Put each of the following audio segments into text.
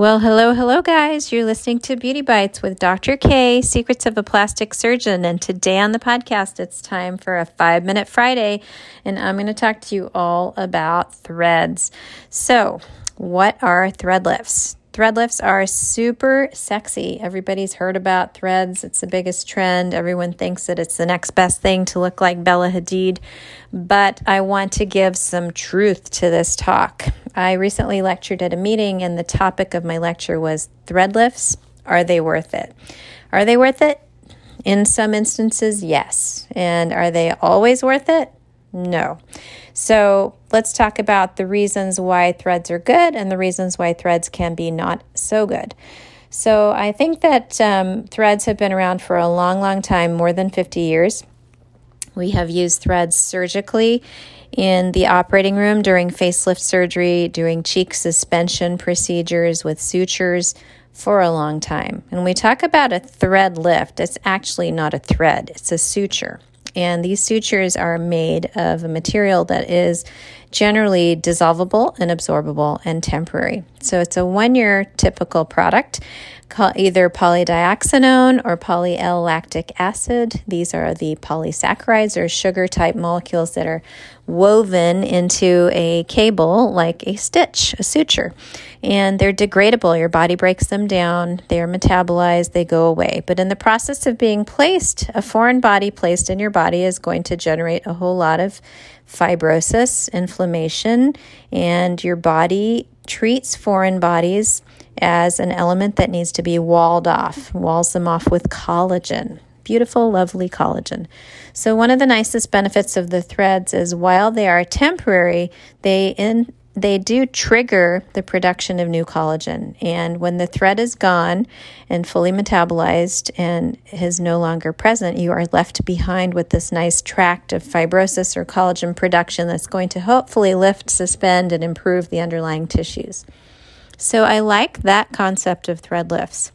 Well, hello, guys. You're listening to Beauty Bites with Dr. K, Secrets of a Plastic Surgeon. And today on the podcast, it's time for a 5-Minute Friday, and I'm going to talk to you all about threads. So, what are thread lifts? Thread lifts are super sexy. Everybody's heard about threads. It's the biggest trend. Everyone thinks that it's the next best thing to look like Bella Hadid. But I want to give some truth to this talk. I recently lectured at a meeting, and the topic of my lecture was thread lifts. Are they worth it? Are they worth it? In some instances, yes. And are they always worth it? No. So let's talk about the reasons why threads are good and the reasons why threads can be not so good. So I think that threads have been around for a long time, more than 50 years. We have used threads surgically in the operating room during facelift surgery, during cheek suspension procedures with sutures for a long time. And when we talk about a thread lift, it's actually not a thread, it's a suture. And these sutures are made of a material that is generally dissolvable and absorbable and temporary. So it's a 1-year typical product called either polydioxanone or poly-L-lactic acid. These are the polysaccharides or sugar type molecules that are woven into a cable like a stitch, a suture. And they're degradable. Your body breaks them down. They are metabolized. They go away. But in the process of being placed, a foreign body placed in your body is going to generate a whole lot of fibrosis, inflammation, and your body treats foreign bodies as an element that needs to be walled off, walls them off with collagen. Beautiful, lovely collagen. So one of the nicest benefits of the threads is while they are temporary, they do trigger the production of new collagen. And when the thread is gone and fully metabolized and is no longer present, you are left behind with this nice tract of fibrosis or collagen production that's going to hopefully lift, suspend, and improve the underlying tissues. So I like that concept of thread lifts.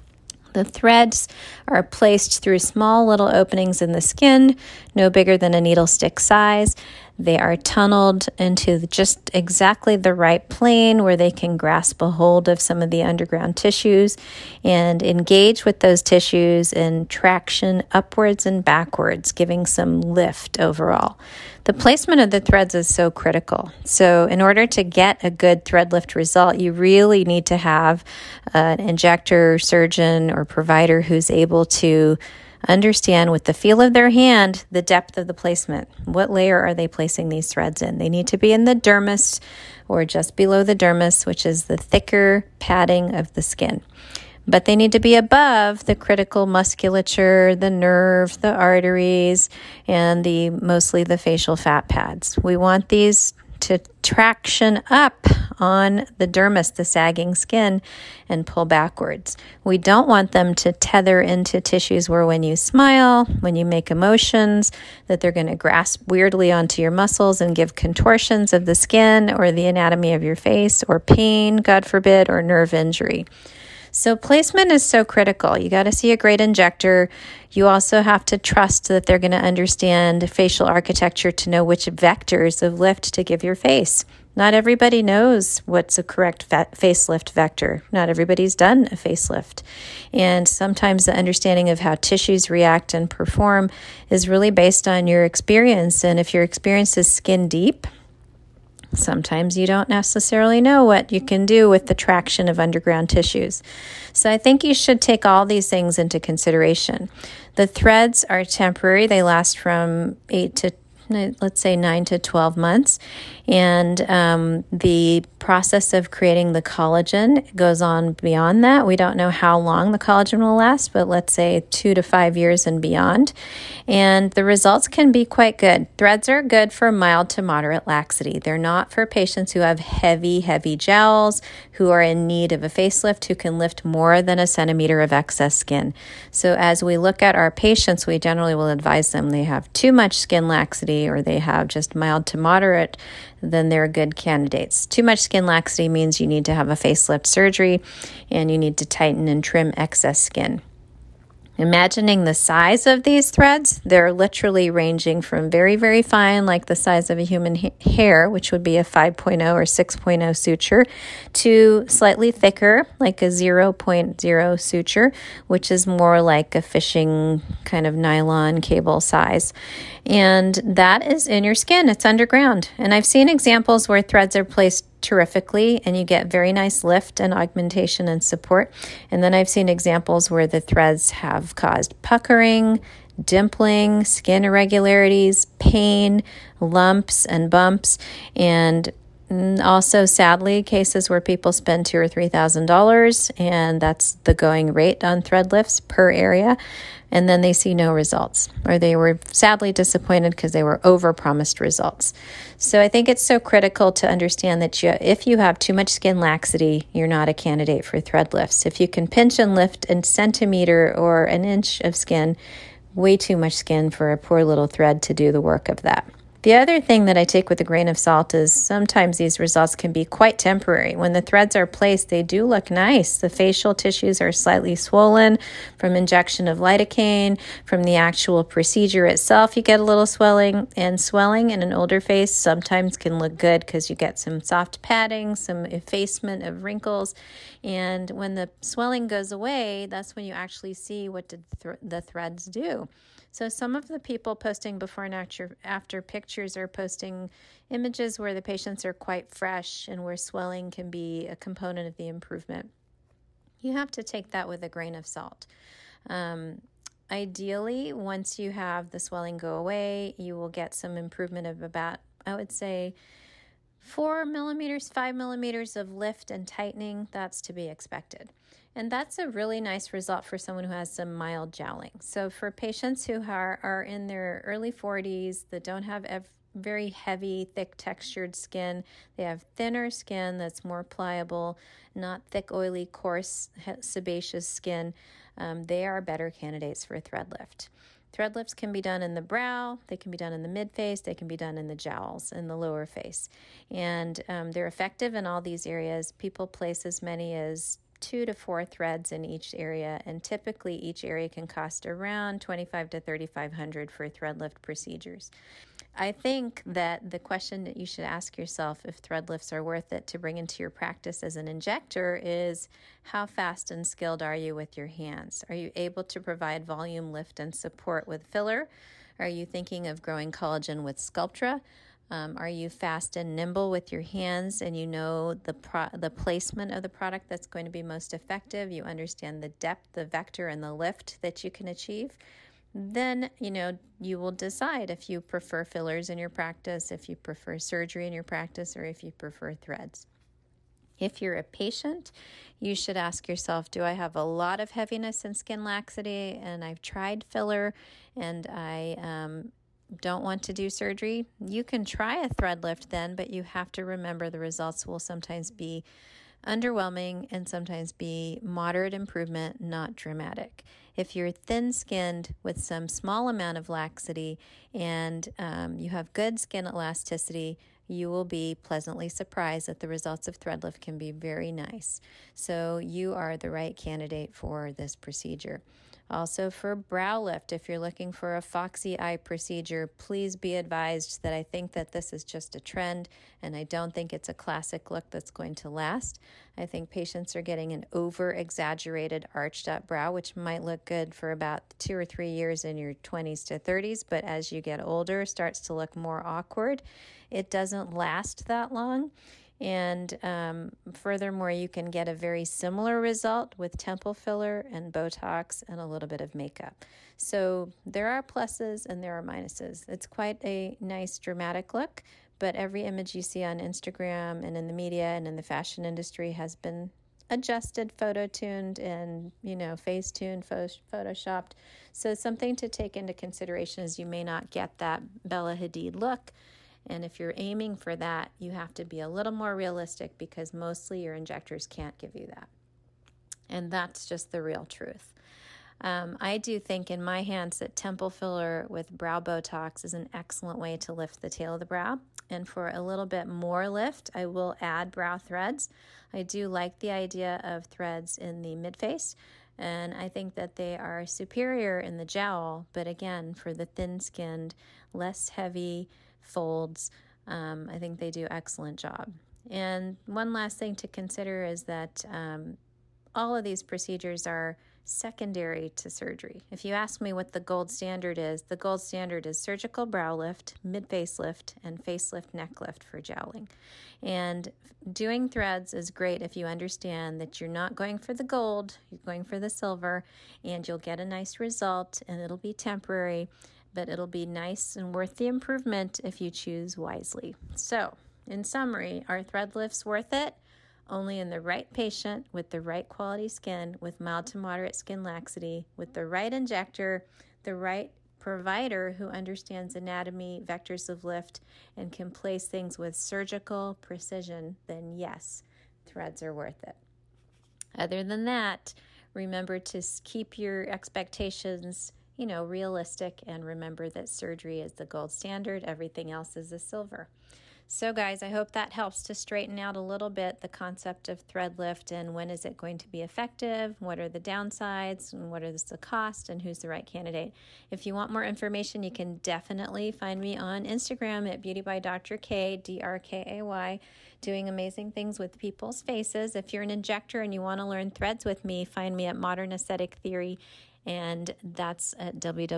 The threads are placed through small little openings in the skin, no bigger than a needle stick size. They are tunneled into just exactly the right plane where they can grasp a hold of some of the underground tissues and engage with those tissues in traction upwards and backwards, giving some lift overall. The placement of the threads is so critical. So in order to get a good thread lift result, you really need to have an injector, surgeon, or provider who's able to understand with the feel of their hand the depth of the placement. What layer are they placing these threads in? They need to be in the dermis or just below the dermis, which is the thicker padding of the skin. But they need to be above the critical musculature, the nerve, the arteries, and mostly the facial fat pads. We want these to traction up on the dermis, the sagging skin, and pull backwards. We don't want them to tether into tissues where when you smile, when you make emotions, that they're going to grasp weirdly onto your muscles and give contortions of the skin or the anatomy of your face or pain, God forbid, or nerve injury. So placement is so critical. You got to see a great injector. You also have to trust that they're going to understand facial architecture to know which vectors of lift to give your face. Not everybody knows what's a correct facelift vector. Not everybody's done a facelift. And sometimes the understanding of how tissues react and perform is really based on your experience. And if your experience is skin deep, sometimes you don't necessarily know what you can do with the traction of underground tissues. So I think you should take all these things into consideration. The threads are temporary. They last from 9 to 12 months. And the process of creating the collagen goes on beyond that. We don't know how long the collagen will last, but let's say 2 to 5 years and beyond. And the results can be quite good. Threads are good for mild to moderate laxity. They're not for patients who have heavy gels, who are in need of a facelift, who can lift more than a centimeter of excess skin. So as we look at our patients, we generally will advise them they have too much skin laxity or they have just mild to moderate, then they're good candidates. Too much skin laxity means you need to have a facelift surgery and you need to tighten and trim excess skin. Imagining the size of these threads, they're literally ranging from very, very fine, like the size of a human hair, which would be a 5.0 or 6.0 suture, to slightly thicker, like a 0.0 suture, which is more like a fishing kind of nylon cable size. And that is in your skin. It's underground. And I've seen examples where threads are placed terrifically and you get very nice lift and augmentation and support. And then I've seen examples where the threads have caused puckering, dimpling, skin irregularities, pain, lumps and bumps, and also, sadly, cases where people spend $2,000 or $3,000, and that's the going rate on thread lifts per area, and then they see no results, or they were sadly disappointed because they were over-promised results. So I think it's so critical to understand that if you have too much skin laxity, you're not a candidate for thread lifts. If you can pinch and lift a centimeter or an inch of skin, way too much skin for a poor little thread to do the work of that. The other thing that I take with a grain of salt is sometimes these results can be quite temporary. When the threads are placed, they do look nice. The facial tissues are slightly swollen from injection of lidocaine. From the actual procedure itself, you get a little swelling, and swelling in an older face sometimes can look good because you get some soft padding, some effacement of wrinkles. And when the swelling goes away, that's when you actually see what did the threads do. So some of the people posting before and after pictures are posting images where the patients are quite fresh and where swelling can be a component of the improvement. You have to take that with a grain of salt. Ideally, once you have the swelling go away, you will get some improvement of about, I would say, 4 millimeters, 5 millimeters of lift and tightening. That's to be expected. And that's a really nice result for someone who has some mild jowling. So for patients who are in their early 40s that don't have very heavy, thick textured skin, they have thinner skin that's more pliable, not thick, oily, coarse, sebaceous skin, they are better candidates for a thread lift. Thread lifts can be done in the brow, they can be done in the mid-face, they can be done in the jowls, in the lower face. And they're effective in all these areas. People place as many as 2 to 4 threads in each area, and typically each area can cost around $2,500 to $3,500 for thread lift procedures. I think that the question that you should ask yourself if thread lifts are worth it to bring into your practice as an injector is, how fast and skilled are you with your hands? Are you able to provide volume, lift, and support with filler? Are you thinking of growing collagen with Sculptra? Are you fast and nimble with your hands, and you know the placement of the product that's going to be most effective? You understand the depth, the vector, and the lift that you can achieve? Then, you will decide if you prefer fillers in your practice, if you prefer surgery in your practice, or if you prefer threads. If you're a patient, you should ask yourself, do I have a lot of heaviness and skin laxity, and I've tried filler, and I don't want to do surgery? You can try a thread lift then, but you have to remember the results will sometimes be underwhelming and sometimes be moderate improvement, not dramatic. If you're thin-skinned with some small amount of laxity and you have good skin elasticity, you will be pleasantly surprised that the results of thread lift can be very nice. So you are the right candidate for this procedure. Also for brow lift, if you're looking for a foxy eye procedure, please be advised that I think that this is just a trend, and I don't think it's a classic look that's going to last. I think patients are getting an over-exaggerated arched up brow, which might look good for about 2 or 3 years in your 20s to 30s, but as you get older, starts to look more awkward. It doesn't last that long. And furthermore, you can get a very similar result with temple filler and Botox and a little bit of makeup. So there are pluses and there are minuses. It's quite a nice dramatic look, but every image you see on Instagram and in the media and in the fashion industry has been adjusted, photo-tuned, and, face-tuned, photoshopped. So something to take into consideration is you may not get that Bella Hadid look. And if you're aiming for that, you have to be a little more realistic because mostly your injectors can't give you that. And that's just the real truth. I do think in my hands that temple filler with brow Botox is an excellent way to lift the tail of the brow. And for a little bit more lift, I will add brow threads. I do like the idea of threads in the mid-face. And I think that they are superior in the jowl, but again, for the thin-skinned, less heavy folds, I think they do an excellent job. And one last thing to consider is that all of these procedures are secondary to surgery. If you ask me what the gold standard is surgical brow lift, mid-facelift, and facelift neck lift for jowling. And doing threads is great if you understand that you're not going for the gold, you're going for the silver, and you'll get a nice result, and it'll be temporary, but it'll be nice and worth the improvement if you choose wisely. So, in summary, are thread lifts worth it? Only in the right patient with the right quality skin, with mild to moderate skin laxity, with the right injector, the right provider who understands anatomy, vectors of lift, and can place things with surgical precision, then yes, threads are worth it. Other than that, remember to keep your expectations realistic, and remember that surgery is the gold standard. Everything else is the silver. So guys, I hope that helps to straighten out a little bit the concept of thread lift and when is it going to be effective, what are the downsides, and what is the cost, and who's the right candidate. If you want more information, you can definitely find me on Instagram at Beauty by Dr. K, DRKAY, doing amazing things with people's faces. If you're an injector and you want to learn threads with me, find me at Modern Aesthetic Theory, and that's at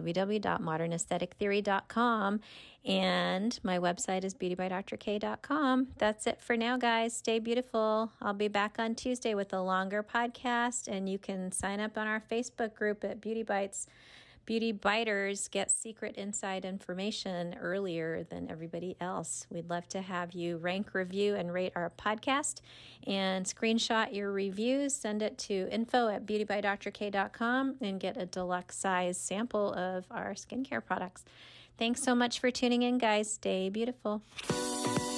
www.modernaesthetictheory.com. And my website is beautybydrk.com. That's it for now, guys. Stay beautiful. I'll be back on Tuesday with a longer podcast, and you can sign up on our Facebook group at Beauty Bites. Beauty Biters get secret inside information earlier than everybody else. We'd love to have you rank, review, and rate our podcast, and screenshot your reviews. Send it to info@beautybydrk.com and get a deluxe size sample of our skincare products. Thanks so much for tuning in, guys. Stay beautiful.